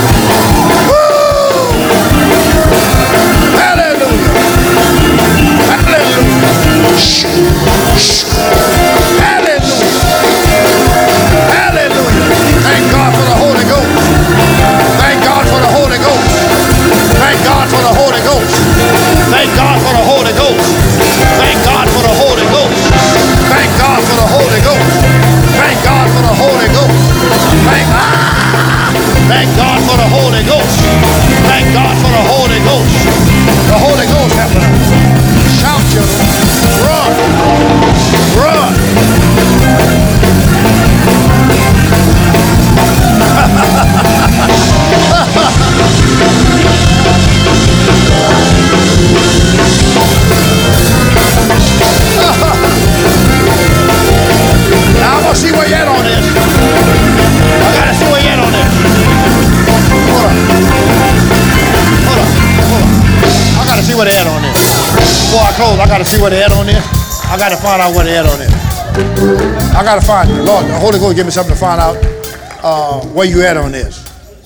Woo! Hallelujah. Hallelujah. Shh. Shh. Hallelujah. Hallelujah. Thank God for the Holy Ghost. Thank God for the Holy Ghost. Thank God for the Holy Ghost. Thank God for the Holy Ghost. Thank God for the Holy Ghost. Thank God for the Holy Ghost. Thank God for the Holy Ghost. Thank ah! Thank God for the Holy Ghost. Thank God for the Holy Ghost. The Holy Ghost happened. Shout children. Run. Run. Now I'm gonna see where you at on this. I gotta see where you at on this. Hold on. Hold on. Hold on. I gotta see where they at on this. Before I close, I gotta see where they at on this. I gotta find out where they at on this. I gotta find it. Lord, the Holy Ghost give me something to find out uh, where you at on this.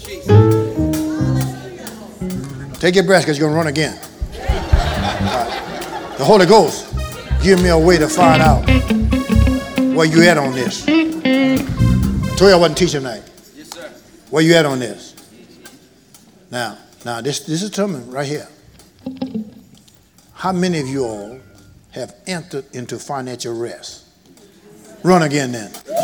Take your breath because you're gonna run again. Right. The Holy Ghost give me a way to find out where you at on this. I told you I wasn't teaching tonight. Yes, sir. Where you at on this? Now, now this this is something right here. How many of you all have entered into financial rest? Run again then. You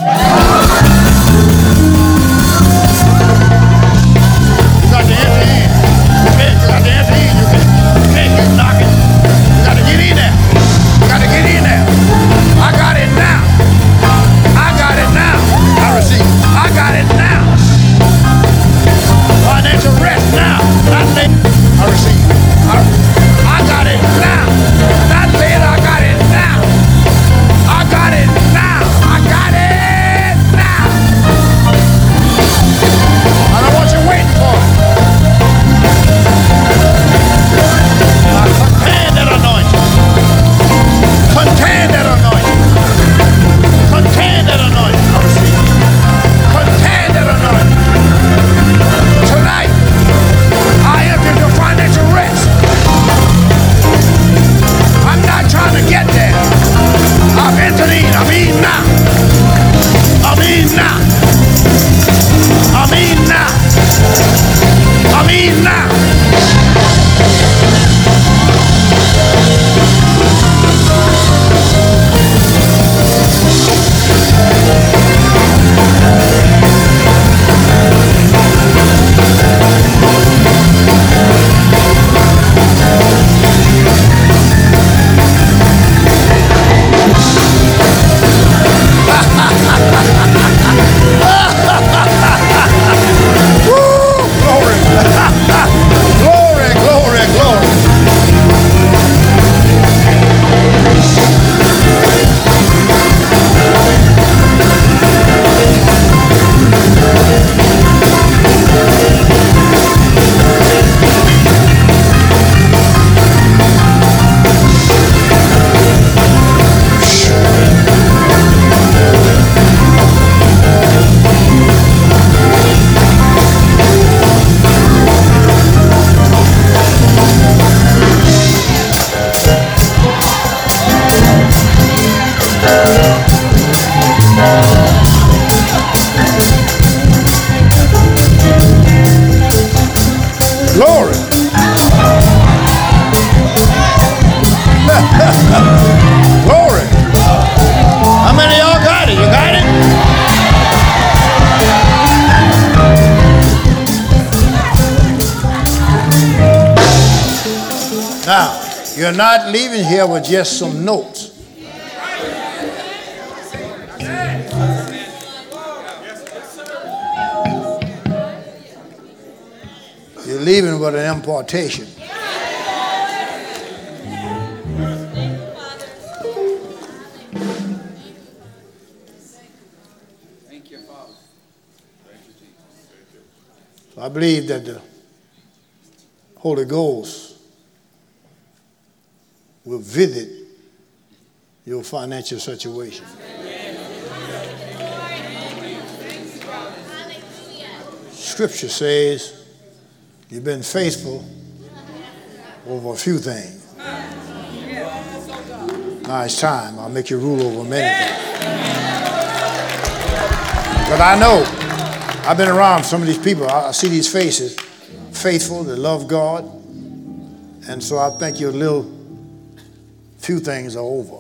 got to enter in. You got to enter in. You can't, you can't keep knocking. You got to get in there. You got to get in there. I got it now. I got it now. I receive. I got it now. Financial rest now. Not later. I receive. I, I got it now. Not later. I got it now. I got it now. I got it Glory. Glory. How many of y'all got it? You got it? Now, you're not leaving here with just some notes. You're leaving with an impartation. Thank you, Father. So I believe that the Holy Ghost will visit your financial situation. Scripture says you've been faithful over a few things. Now it's time. I'll make you rule over many things. But I know, I've been around some of these people. I see these faces, faithful, they love God. And so I think your little few things are over.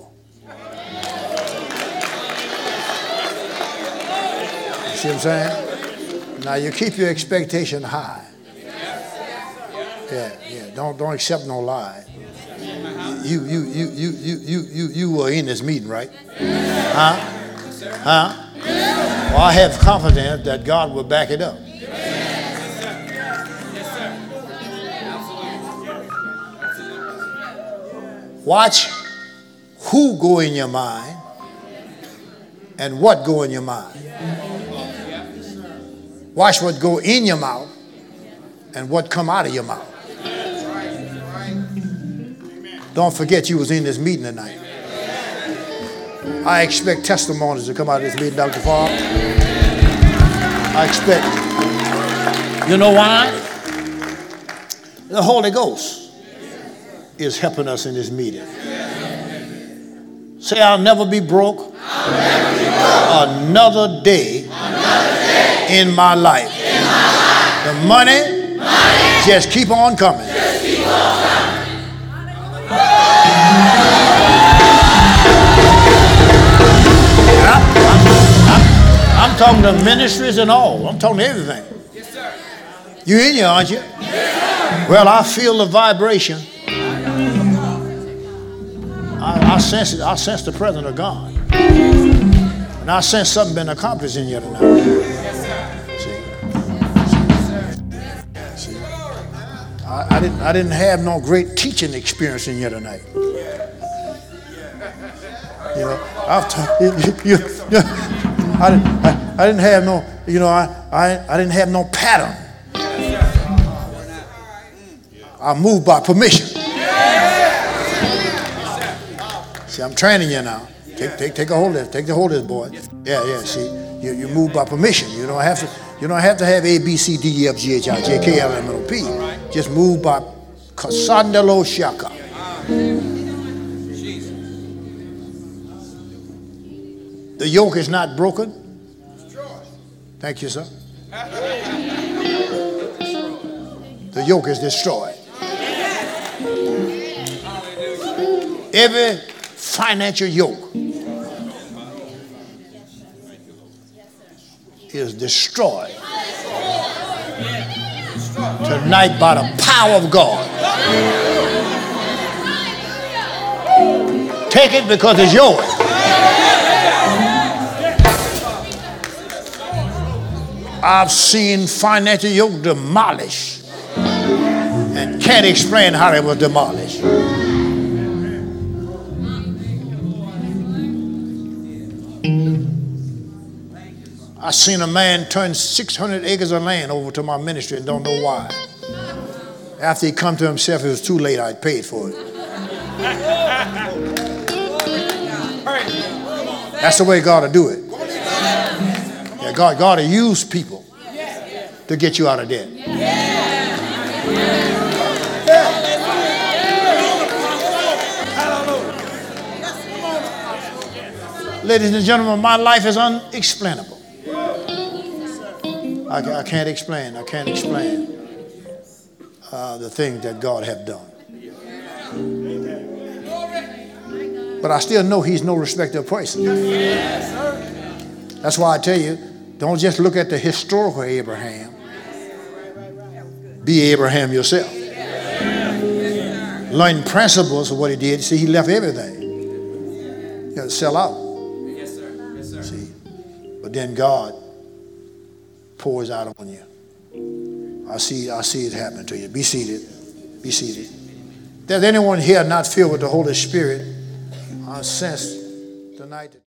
You see what I'm saying? Now you keep your expectation high. Yeah, yeah. Don't don't accept no lie. You you you you you you you you were in this meeting, right? Huh? Huh? Well, I have confidence that God will back it up. Watch who go in your mind and what go in your mind. Watch what go in your mouth and what come out of your mouth. Don't forget you was in this meeting tonight. I expect testimonies to come out of this meeting, Doctor Farr. I expect. You know why? The Holy Ghost is helping us in this meeting. Say, I'll never be broke, I'll never be broke. Another, day another day in my life. In my life. The money, money just keep on coming. Just keep on coming. I'm, I'm, I'm talking to ministries and all. I'm talking to everything. Yes, sir. You in here, aren't you? Yes, sir. Well, I feel the vibration. I, I sense it. I sense the presence of God. And I sense something been accomplished in here tonight. Yes, sir. See? See? I, I didn't I didn't have no great teaching experience in here tonight. You know, I've taught you, you, you, I, didn't, I, I didn't have no, you know, I, I, I didn't have no pattern. I moved by permission. See, I'm training you now. Take, take, take a hold of this. Take the hold of this, boy. Yeah, yeah. See, you, you move by permission. You don't have to. You don't have to have A, B, C, D, E, F, G, H, I, J, K, L, M, N, O, P. Just move by kasandalo shaka. The yoke is not broken. Thank you, sir. The yoke is destroyed. Every financial yoke is destroyed tonight by the power of God. Take it because it's yours. I've seen financial yoke demolished and can't explain how it was demolished. I seen a man turn six hundred acres of land over to my ministry and don't know why. After he come to himself, it was too late. I paid for it. That's the way God will do it. Yeah, God, God will use people to get you out of debt. Ladies and gentlemen, my life is unexplainable. I, I can't explain. I can't explain. uh, the things that God have done. But I still know he's no respecter of persons. That's why I tell you, don't just look at the historical Abraham. Be Abraham yourself. Learn principles of what he did. See, he left everything. You got to sell out. Yes, sir. Yes, sir. See, but then God pours out on you. I see, I see it happen to you. Be seated. Be seated. If there's anyone here not filled with the Holy Spirit, I sense tonight.